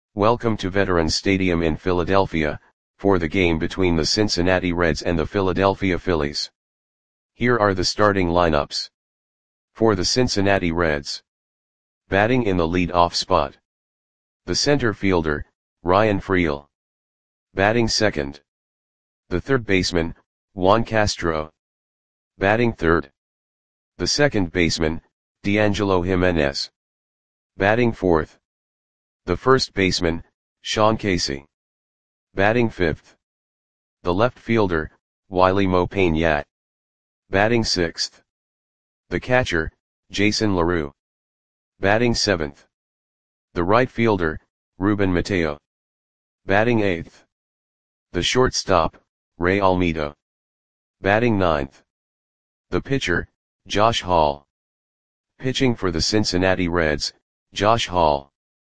Welcome to Veterans Stadium in Philadelphia, for the game between the Cincinnati Reds and the Philadelphia Phillies. Here are the starting lineups. For the Cincinnati Reds. Batting in the lead-off spot. The center fielder, Ryan Freel. Batting second. The third baseman, Juan Castro. Batting third. The second baseman, D'Angelo Jimenez. Batting fourth. The first baseman, Sean Casey. Batting fifth. The left fielder, Wily Mo Peña. Batting sixth. The catcher, Jason LaRue. Batting seventh. The right fielder, Ruben Mateo. Batting eighth. The shortstop, Ray Almeida. Batting ninth. The pitcher, Josh Hall. Pitching for the Cincinnati Reds, Josh Hall.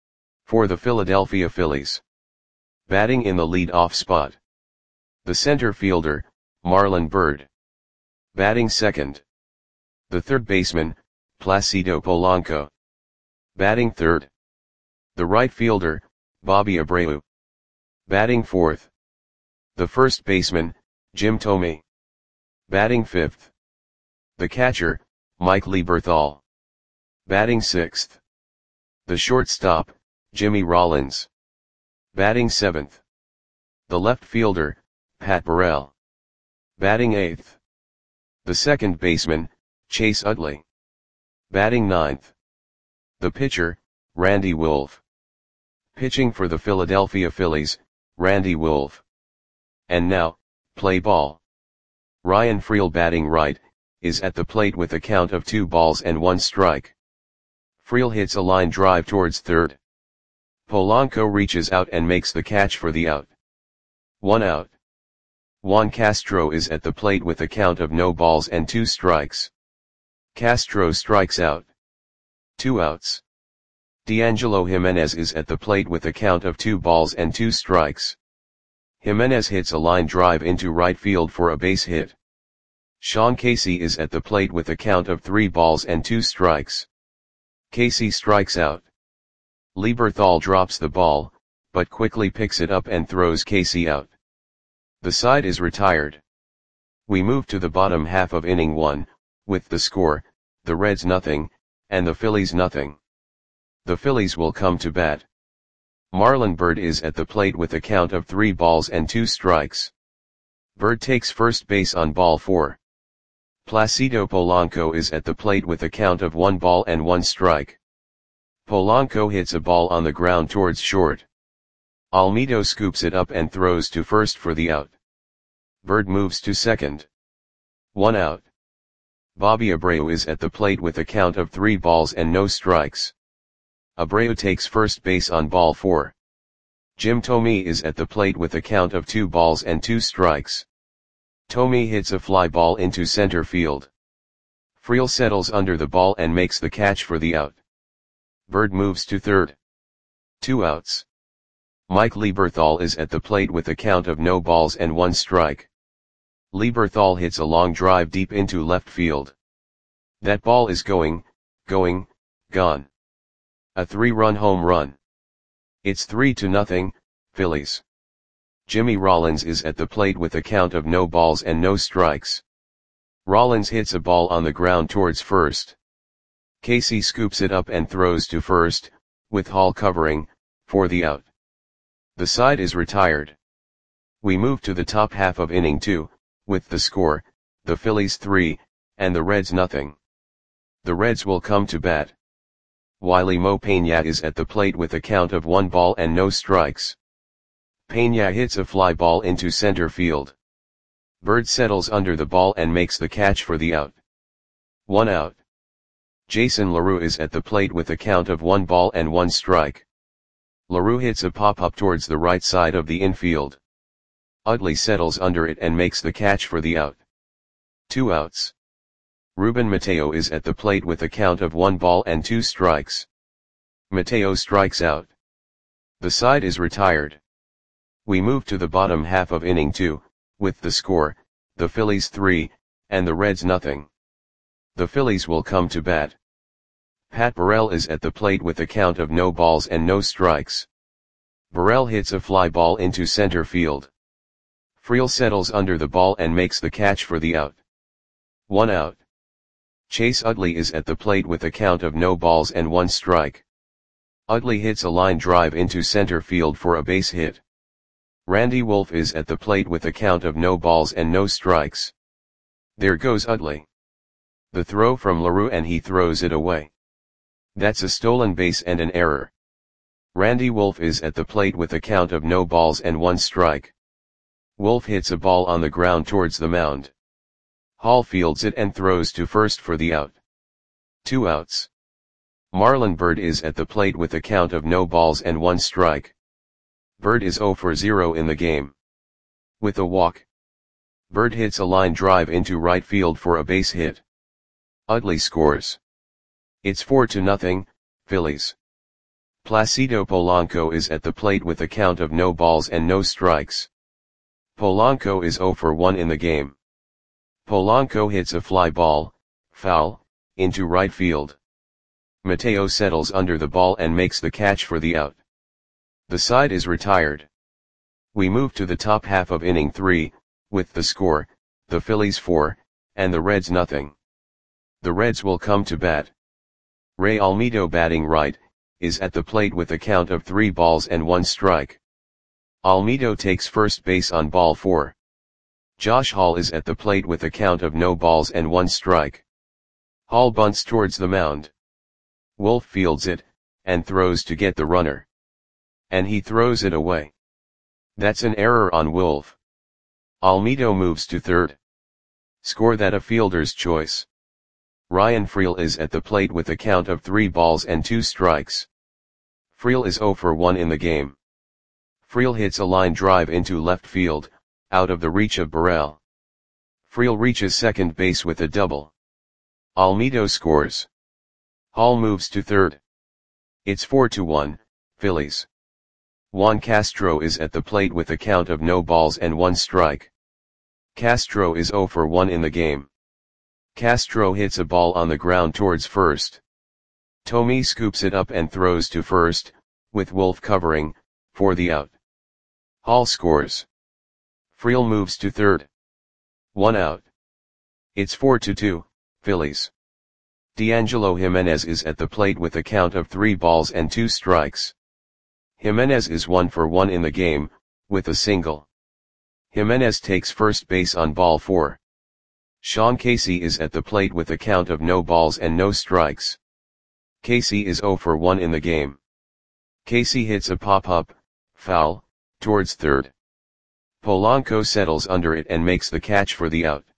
For the Philadelphia Phillies. Batting in the lead-off spot. The center fielder, Marlon Byrd. Batting second. The third baseman, Placido Polanco. Batting third. The right fielder, Bobby Abreu. Batting fourth. The first baseman, Jim Thome. Batting fifth. The catcher, Mike Lieberthal. Batting sixth. The shortstop, Jimmy Rollins. Batting seventh. The left fielder, Pat Burrell. Batting eighth. The second baseman, Chase Utley. Batting ninth. The pitcher, Randy Wolf. Pitching for the Philadelphia Phillies, Randy Wolf. And now, play ball. Ryan Freel batting right, is at the plate with a count of 2 balls and 1 strike. Freel hits a line drive towards third. Polanco reaches out and makes the catch for the out. 1 out. Juan Castro is at the plate with a count of no balls and 2 strikes. Castro strikes out. 2 outs. D'Angelo Jimenez is at the plate with a count of 2 balls and 2 strikes. Jimenez hits a line drive into right field for a base hit. Sean Casey is at the plate with a count of 3 balls and 2 strikes. Casey strikes out. Lieberthal drops the ball, but quickly picks it up and throws Casey out. The side is retired. We move to the bottom half of inning 1, with the score, the Reds nothing, and the Phillies nothing. The Phillies will come to bat. Marlon Byrd is at the plate with a count of 3 balls and 2 strikes. Byrd takes first base on ball 4. Placido Polanco is at the plate with a count of 1 ball and 1 strike. Polanco hits a ball on the ground towards short. Almeida scoops it up and throws to first for the out. Byrd moves to second. 1 out. Bobby Abreu is at the plate with a count of 3 balls and no strikes. Abreu takes first base on ball 4. Jim Thome is at the plate with a count of 2 balls and 2 strikes. Thome hits a fly ball into center field. Freel settles under the ball and makes the catch for the out. Byrd moves to third. 2 outs. Mike Lieberthal is at the plate with a count of no balls and 1 strike. Lieberthal hits a long drive deep into left field. That ball is gone. A 3-run home run. It's 3-0, Phillies. Jimmy Rollins is at the plate with a count of no balls and no strikes. Rollins hits a ball on the ground towards first. Casey scoops it up and throws to first, with Hall covering, for the out. The side is retired. We move to the top half of inning 2, with the score, the Phillies 3, and the Reds nothing. The Reds will come to bat. Wily Mo Peña is at the plate with a count of 1 ball and no strikes. Peña hits a fly ball into center field. Byrd settles under the ball and makes the catch for the out. 1 out. Jason LaRue is at the plate with a count of 1 ball and 1 strike. LaRue hits a pop-up towards the right side of the infield. Utley settles under it and makes the catch for the out. 2 outs. Ruben Mateo is at the plate with a count of 1 ball and 2 strikes. Mateo strikes out. The side is retired. We move to the bottom half of inning 2, with the score, the Phillies 3, and the Reds nothing. The Phillies will come to bat. Pat Burrell is at the plate with a count of no balls and no strikes. Burrell hits a fly ball into center field. Friel settles under the ball and makes the catch for the out. 1 out. Chase Utley is at the plate with a count of no balls and 1 strike. Utley hits a line drive into center field for a base hit. Randy Wolf is at the plate with a count of no balls and no strikes. There goes Utley. The throw from LaRue and he throws it away. That's a stolen base and an error. Randy Wolf is at the plate with a count of no balls and 1 strike. Wolf hits a ball on the ground towards the mound. Hall fields it and throws to first for the out. 2 outs. Marlon Byrd is at the plate with a count of no balls and 1 strike. Byrd is 0 for 0 in the game. With a walk, Byrd hits a line drive into right field for a base hit. Utley scores. It's 4-0, Phillies. Placido Polanco is at the plate with a count of no balls and no strikes. Polanco is 0 for 1 in the game. Polanco hits a fly ball, foul, into right field. Mateo settles under the ball and makes the catch for the out. The side is retired. We move to the top half of inning 3, with the score, the Phillies 4, and the Reds nothing. The Reds will come to bat. Ray Almedo batting right, is at the plate with a count of 3 balls and 1 strike. Almedo takes first base on ball 4. Josh Hall is at the plate with a count of no balls and 1 strike. Hall bunts towards the mound. Wolf fields it, and throws to get the runner. And he throws it away. That's an error on Wolf. Almedo moves to third. Score that a fielder's choice. Ryan Friel is at the plate with a count of 3 balls and 2 strikes. Friel is 0 for 1 in the game. Friel hits a line drive into left field, out of the reach of Burrell. Friel reaches second base with a double. Almedo scores. Hall moves to third. It's 4-1, Phillies. Juan Castro is at the plate with a count of no balls and 1 strike. Castro is 0 for 1 in the game. Castro hits a ball on the ground towards first. Tommy scoops it up and throws to first, with Wolf covering, for the out. Hall scores. Friel moves to third. 1 out. It's 4-2, Phillies. D'Angelo Jimenez is at the plate with a count of 3 balls and 2 strikes. Jimenez is 1 for 1 in the game, with a single. Jimenez takes first base on ball 4. Sean Casey is at the plate with a count of no balls and no strikes. Casey is 0 for 1 in the game. Casey hits a pop-up, foul, towards third. Polanco settles under it and makes the catch for the out.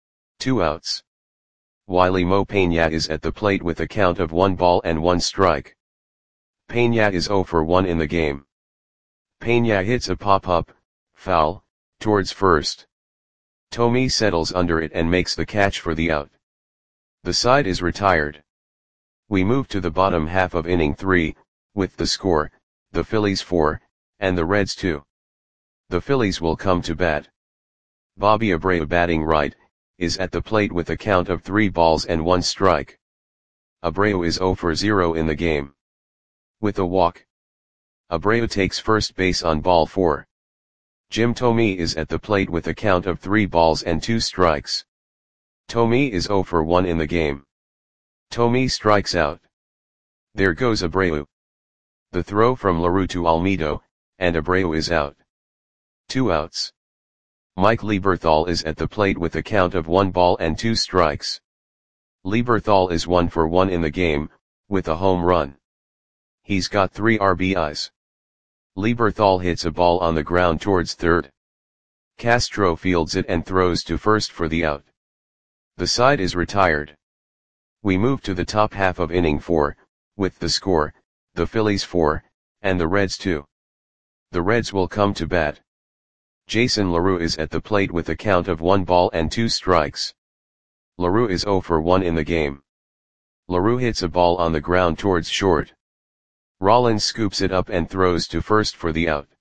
2 outs. Wiley Mo Peña is at the plate with a count of 1 ball and 1 strike. Peña is 0 for 1 in the game. Peña hits a pop-up, foul, towards first. Tommy settles under it and makes the catch for the out. The side is retired. We move to the bottom half of inning 3, with the score, the Phillies 4, and the Reds 2. The Phillies will come to bat. Bobby Abreu batting right, is at the plate with a count of 3 balls and 1 strike. Abreu is 0 for 0 in the game. With a walk, Abreu takes first base on ball 4. Jim Thome is at the plate with a count of 3 balls and 2 strikes. Thome is 0 for 1 in the game. Thome strikes out. There goes Abreu. The throw from LaRue to Almedo, and Abreu is out. 2 outs. Mike Lieberthal is at the plate with a count of 1 ball and 2 strikes. Lieberthal is 1 for 1 in the game, with a home run. He's got 3 RBIs. Lieberthal hits a ball on the ground towards third. Castro fields it and throws to first for the out. The side is retired. We move to the top half of inning 4, with the score, the Phillies 4, and the Reds 2. The Reds will come to bat. Jason LaRue is at the plate with a count of 1 ball and 2 strikes. LaRue is 0 for 1 in the game. LaRue hits a ball on the ground towards short. Rollins scoops it up and throws to first for the out.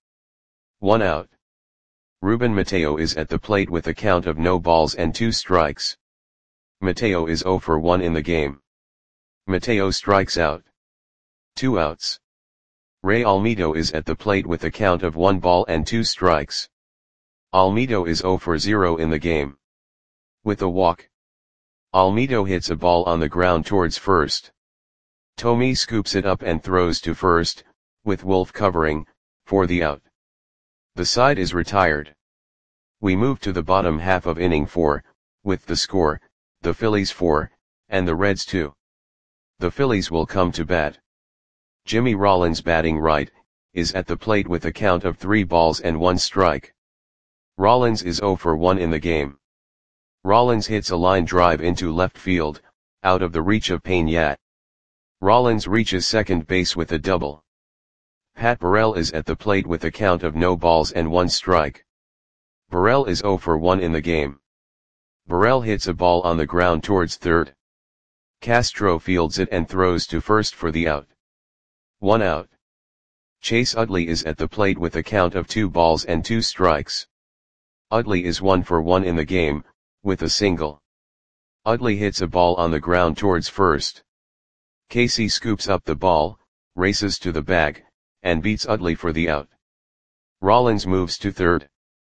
1 out. Ruben Mateo is at the plate with a count of no balls and 2 strikes. Mateo is 0 for 1 in the game. Mateo strikes out. 2 outs. Ray Almedo is at the plate with a count of 1 ball and 2 strikes. Almedo is 0 for 0 in the game. With a walk, Almedo hits a ball on the ground towards first. Thome scoops it up and throws to first, with Wolf covering, for the out. The side is retired. We move to the bottom half of inning 4, with the score, the Phillies 4, and the Reds 2. The Phillies will come to bat. Jimmy Rollins, batting right, is at the plate with a count of 3 balls and 1 strike. Rollins is 0 for 1 in the game. Rollins hits a line drive into left field, out of the reach of Peña. Rollins reaches second base with a double. Pat Burrell is at the plate with a count of no balls and 1 strike. Burrell is 0 for 1 in the game. Burrell hits a ball on the ground towards third. Castro fields it and throws to first for the out. 1 out. Chase Utley is at the plate with a count of 2 balls and 2 strikes. Utley is 1 for 1 in the game, with a single. Utley hits a ball on the ground towards first. Casey scoops up the ball, races to the bag, and beats Utley for the out. Rollins moves to third.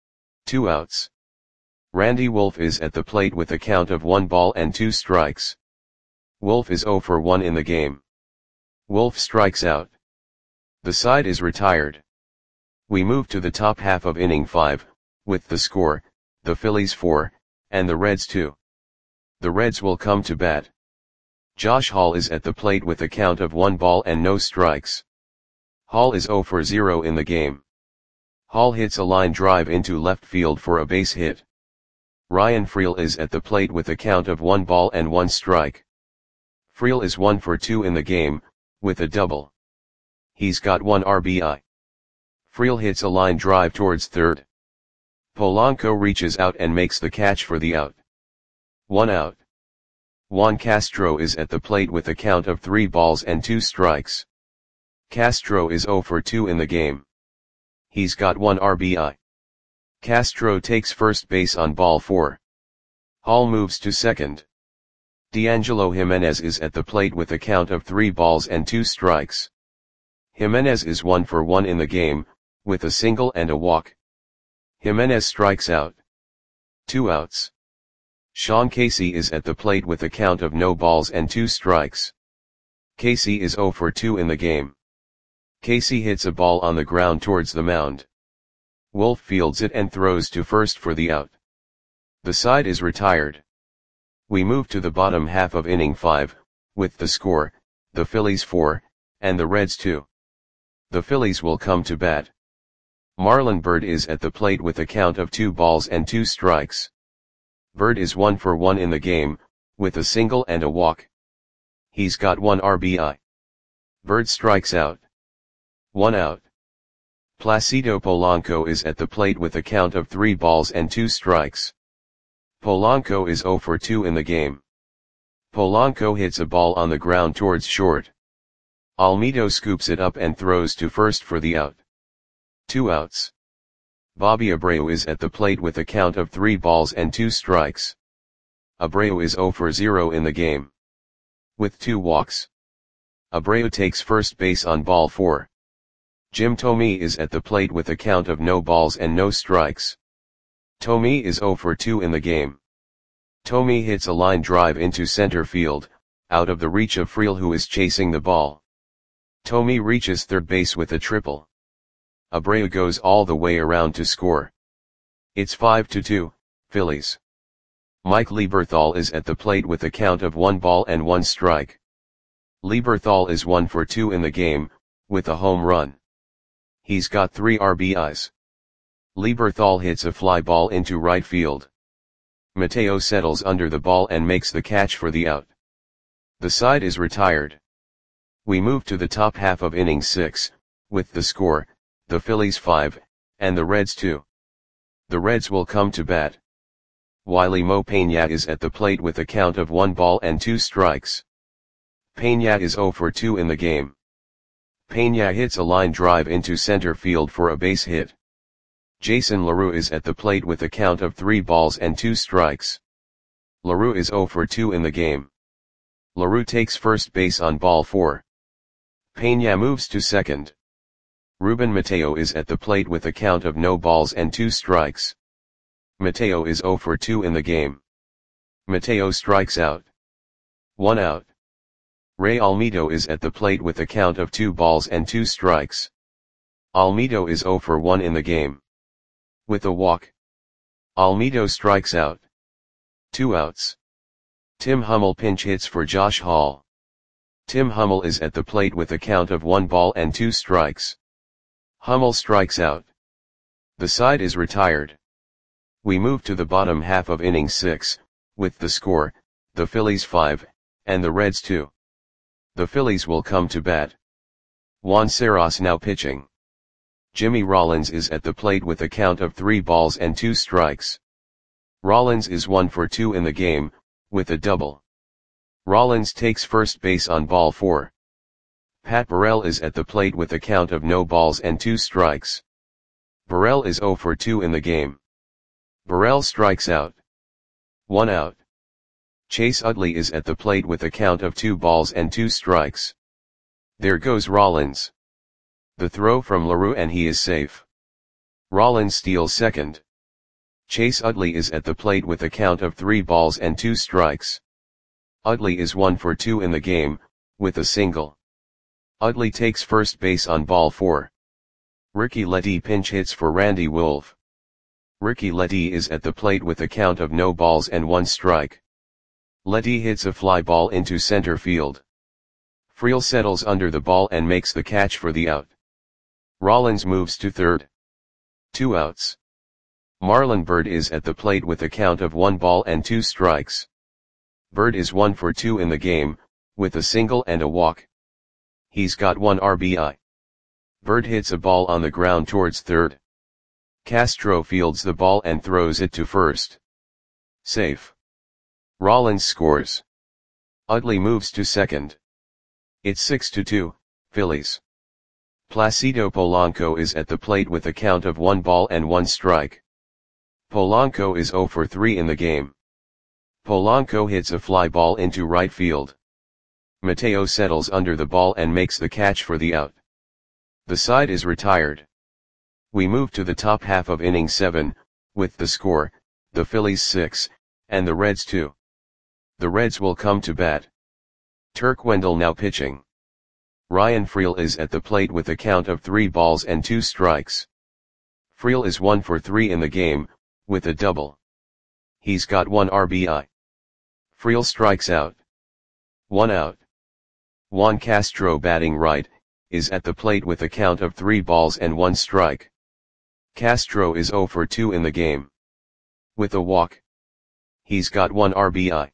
2 outs. Randy Wolf is at the plate with a count of 1 ball and 2 strikes. Wolf is 0 for 1 in the game. Wolf strikes out. The side is retired. We move to the top half of inning 5, with the score, the Phillies 4, and the Reds 2. The Reds will come to bat. Josh Hall is at the plate with a count of 1 ball and no strikes. Hall is 0 for 0 in the game. Hall hits a line drive into left field for a base hit. Ryan Freel is at the plate with a count of 1 ball and 1 strike. Freel is 1 for 2 in the game, with a double. He's got 1 RBI. Freel hits a line drive towards third. Polanco reaches out and makes the catch for the out. 1 out. Juan Castro is at the plate with a count of 3 balls and 2 strikes. Castro is 0 for 2 in the game. He's got 1 RBI. Castro takes first base on ball 4. Hall moves to second. D'Angelo Jimenez is at the plate with a count of 3 balls and 2 strikes. Jimenez is 1 for 1 in the game, with a single and a walk. Jimenez strikes out. 2 outs. Sean Casey is at the plate with a count of no balls and 2 strikes. Casey is 0 for 2 in the game. Casey hits a ball on the ground towards the mound. Wolf fields it and throws to first for the out. The side is retired. We move to the bottom half of inning 5, with the score, the Phillies 4, and the Reds 2. The Phillies will come to bat. Marlon Byrd is at the plate with a count of 2 balls and 2 strikes. Byrd is 1 for 1 in the game, with a single and a walk. He's got 1 RBI. Byrd strikes out. 1 out. Placido Polanco is at the plate with a count of 3 balls and 2 strikes. Polanco is 0 for 2 in the game. Polanco hits a ball on the ground towards short. Almedo scoops it up and throws to first for the out. 2 outs. Bobby Abreu is at the plate with a count of 3 balls and 2 strikes. Abreu is 0 for 0 in the game. With 2 walks. Abreu takes first base on ball 4. Jim Thome is at the plate with a count of no balls and no strikes. Thome is 0 for 2 in the game. Thome hits a line drive into center field, out of the reach of Freel, who is chasing the ball. Thome reaches third base with a triple. Abreu goes all the way around to score. It's 5-2, Phillies. Mike Lieberthal is at the plate with a count of 1 ball and 1 strike. Lieberthal is 1 for 2 in the game, with a home run. He's got 3 RBIs. Lieberthal hits a fly ball into right field. Mateo settles under the ball and makes the catch for the out. The side is retired. We move to the top half of inning 6, with the score, the Phillies 5, and the Reds 2. The Reds will come to bat. Wiley Mo Peña is at the plate with a count of 1 ball and 2 strikes. Peña is 0 for 2 in the game. Peña hits a line drive into center field for a base hit. Jason LaRue is at the plate with a count of 3 balls and 2 strikes. LaRue is 0 for 2 in the game. LaRue takes first base on ball 4. Peña moves to second. Ruben Mateo is at the plate with a count of no balls and 2 strikes. Mateo is 0 for 2 in the game. Mateo strikes out. 1 out. Ray Almedo is at the plate with a count of 2 balls and 2 strikes. Almedo is 0 for 1 in the game. With a walk, Almedo strikes out. 2 outs. Tim Hummel pinch hits for Josh Hall. Tim Hummel is at the plate with a count of 1 ball and 2 strikes. Hummel strikes out. The side is retired. We move to the bottom half of inning 6, with the score, the Phillies 5, and the Reds 2. The Phillies will come to bat. Juan Serras now pitching. Jimmy Rollins is at the plate with a count of 3 balls and 2 strikes. Rollins is 1 for 2 in the game, with a double. Rollins takes first base on ball 4. Pat Burrell is at the plate with a count of no balls and 2 strikes. Burrell is 0 for 2 in the game. Burrell strikes out. 1 out. Chase Utley is at the plate with a count of 2 balls and 2 strikes. There goes Rollins. The throw from LaRue and he is safe. Rollins steals second. Chase Utley is at the plate with a count of 3 balls and 2 strikes. Utley is 1 for 2 in the game, with a single. Utley takes first base on ball 4. Ricky Ledee pinch hits for Randy Wolf. Ricky Ledee is at the plate with a count of no balls and 1 strike. Ledee hits a fly ball into center field. Friel settles under the ball and makes the catch for the out. Rollins moves to third. 2 outs. Marlon Byrd is at the plate with a count of 1 ball and 2 strikes. Byrd is 1 for 2 in the game, with a single and a walk. He's got 1 RBI. Byrd hits a ball on the ground towards third. Castro fields the ball and throws it to first. Safe. Rollins scores. Utley moves to second. It's 6-2, Phillies. Placido Polanco is at the plate with a count of 1 ball and 1 strike. Polanco is 0 for 3 in the game. Polanco hits a fly ball into right field. Mateo settles under the ball and makes the catch for the out. The side is retired. We move to the top half of inning 7, with the score, the Phillies 6, and the Reds 2. The Reds will come to bat. Turk Wendell now pitching. Ryan Friel is at the plate with a count of 3 balls and 2 strikes. Friel is 1 for 3 in the game, with a double. He's got 1 RBI. Friel strikes out. 1 out. Juan Castro batting right, is at the plate with a count of 3 balls and 1 strike. Castro is 0 for 2 in the game. With a walk. He's got 1 RBI.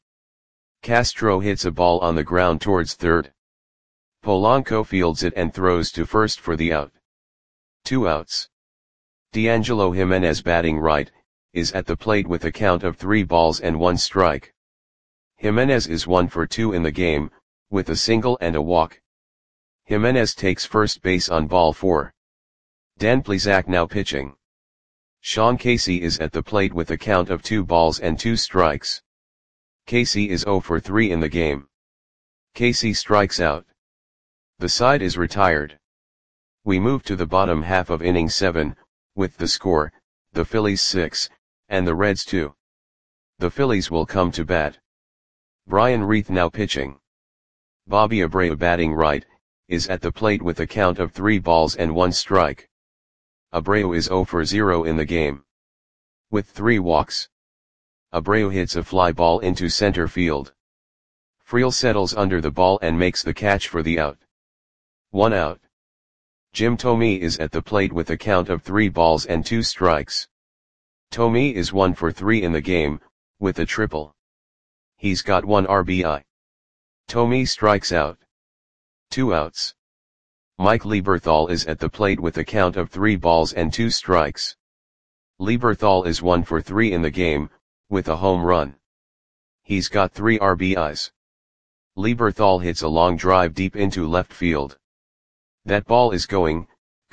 Castro hits a ball on the ground towards third. Polanco fields it and throws to first for the out. 2 outs. D'Angelo Jimenez batting right, is at the plate with a count of 3 balls and 1 strike. Jimenez is 1 for 2 in the game, with a single and a walk. Jimenez takes first base on ball 4. Dan Plesac now pitching. Sean Casey is at the plate with a count of 2 balls and 2 strikes. Casey is 0 for 3 in the game. Casey strikes out. The side is retired. We move to the bottom half of inning 7, with the score, the Phillies 6, and the Reds 2. The Phillies will come to bat. Brian Reith now pitching. Bobby Abreu batting right, is at the plate with a count of 3 balls and 1 strike. Abreu is 0 for 0 in the game. With 3 walks. Abreu hits a fly ball into center field. Friel settles under the ball and makes the catch for the out. 1 out. Jim Thome is at the plate with a count of 3 balls and 2 strikes. Thome is 1 for 3 in the game, with a triple. He's got 1 RBI. Thome strikes out. 2 outs. Mike Lieberthal is at the plate with a count of 3 balls and 2 strikes. Lieberthal is 1 for 3 in the game, with a home run. He's got 3 RBIs. Lieberthal hits a long drive deep into left field. That ball is going,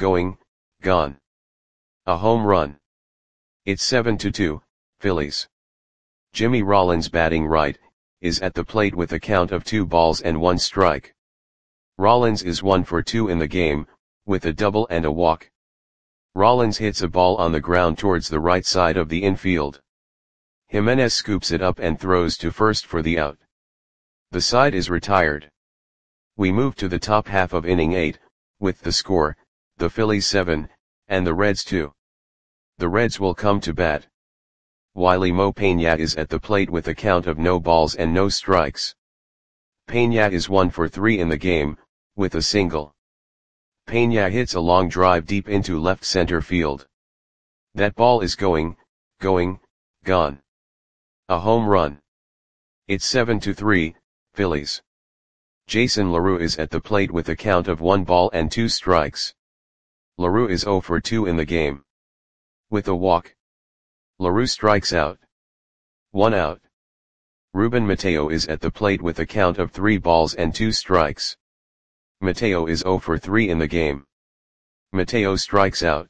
gone. A home run. It's 7-2, Phillies. Jimmy Rollins batting right, is at the plate with a count of 2 balls and 1 strike. Rollins is 1 for 2 in the game, with a double and a walk. Rollins hits a ball on the ground towards the right side of the infield. Jimenez scoops it up and throws to first for the out. The side is retired. We move to the top half of inning 8, with the score, the Phillies 7, and the Reds 2. The Reds will come to bat. Wiley Mo Peña is at the plate with a count of no balls and no strikes. Peña is 1 for 3 in the game, with a single. Peña hits a long drive deep into left center field. That ball is going, gone. A home run. It's 7-3, Phillies. Jason LaRue is at the plate with a count of 1 ball and 2 strikes. LaRue is 0 for 2 in the game. With a walk. LaRue strikes out. 1 out. Ruben Mateo is at the plate with a count of 3 balls and 2 strikes. Mateo is 0 for 3 in the game. Mateo strikes out.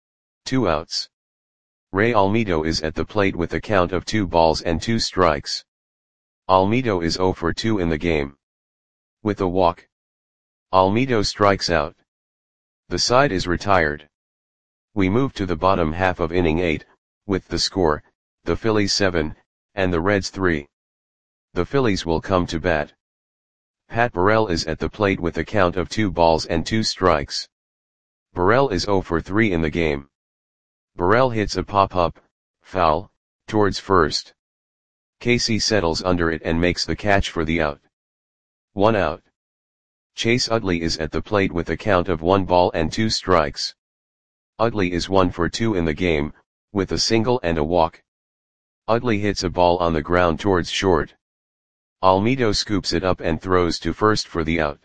2 outs. Ray Almedo is at the plate with a count of 2 balls and 2 strikes. Almedo is 0 for 2 in the game. With a walk. Almedo strikes out. The side is retired. We move to the bottom half of inning 8, with the score, the Phillies 7, and the Reds 3. The Phillies will come to bat. Pat Burrell is at the plate with a count of 2 balls and 2 strikes. Burrell is 0 for 3 in the game. Burrell hits a pop-up, foul, towards first. Casey settles under it and makes the catch for the out. 1 out. Chase Utley is at the plate with a count of 1 ball and 2 strikes. Utley is 1 for 2 in the game, with a single and a walk. Utley hits a ball on the ground towards short. Almedo scoops it up and throws to first for the out.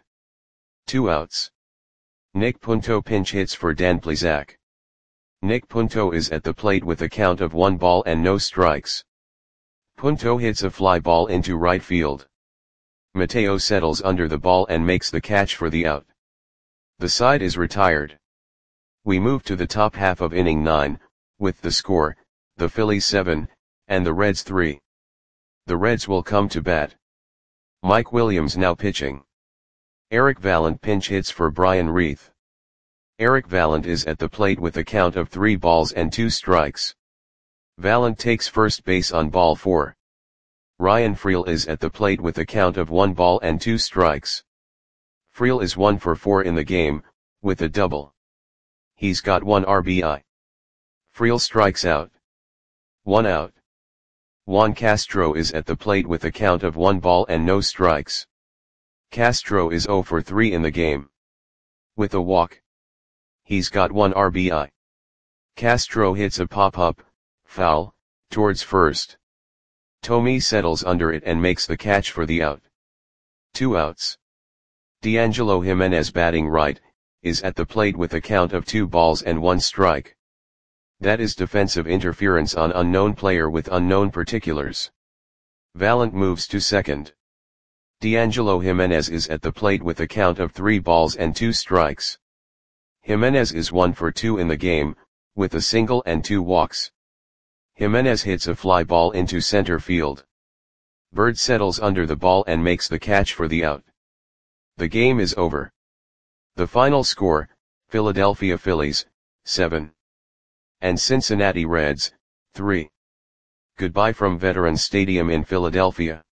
2 outs. Nick Punto pinch hits for Dan Plesac. Nick Punto is at the plate with a count of 1 ball and no strikes. Punto hits a fly ball into right field. Mateo settles under the ball and makes the catch for the out. The side is retired. We move to the top half of inning 9, with the score, the Phillies 7, and the Reds 3. The Reds will come to bat. Mike Williams now pitching. Eric Vallant pinch hits for Brian Reith. Eric Vallant is at the plate with a count of 3 balls and 2 strikes. Vallant takes first base on ball 4. Ryan Freel is at the plate with a count of 1 ball and 2 strikes. Freel is 1 for 4 in the game, with a double. He's got 1 RBI. Freel strikes out. 1 out. Juan Castro is at the plate with a count of 1 ball and no strikes. Castro is 0 for 3 in the game. With a walk. He's got 1 RBI. Castro hits a pop-up, foul, towards first. Tommy settles under it and makes the catch for the out. 2 outs. D'Angelo Jimenez batting right, is at the plate with a count of 2 balls and 1 strike. That is defensive interference on unknown player with unknown particulars. Vallant moves to second. D'Angelo Jimenez is at the plate with a count of 3 balls and 2 strikes. Jimenez is 1 for 2 in the game, with a single and 2 walks. Jimenez hits a fly ball into center field. Bird settles under the ball and makes the catch for the out. The game is over. The final score, Philadelphia Phillies, 7. And Cincinnati Reds, 3. Goodbye from Veterans Stadium in Philadelphia.